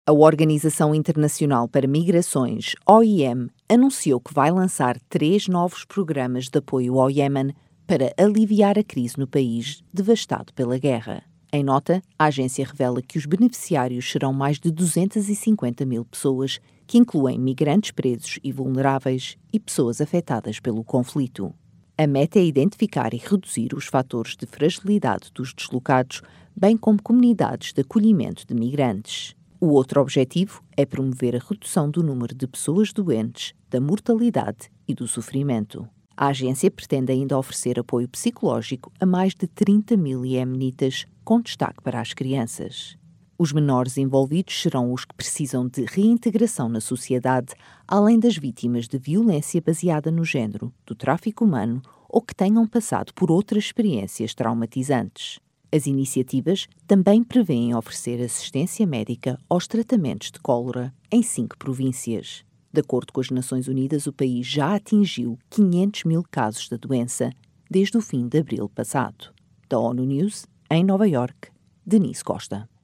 A Organização Internacional para Migrações, OIM, anunciou que vai lançar 3 novos programas de apoio ao Iêmen para aliviar a crise no país devastado pela guerra. Em nota, a agência revela que os beneficiários serão mais de 250 mil pessoas, que incluem migrantes presos e vulneráveis e pessoas afetadas pelo conflito. A meta é identificar e reduzir os fatores de fragilidade dos deslocados, bem como comunidades de acolhimento de migrantes. O outro objetivo é promover a redução do número de pessoas doentes, da mortalidade e do sofrimento. A agência pretende ainda oferecer apoio psicológico a mais de 30 mil iemenitas, com destaque para as crianças. Os menores envolvidos serão os que precisam de reintegração na sociedade, além das vítimas de violência baseada no género, do tráfico humano ou que tenham passado por outras experiências traumatizantes. As iniciativas também prevêem oferecer assistência médica aos tratamentos de cólera em 5 províncias. De acordo com as Nações Unidas, o país já atingiu 500 mil casos da doença desde o fim de abril passado. Da ONU News, em Nova Iorque, Denise Costa.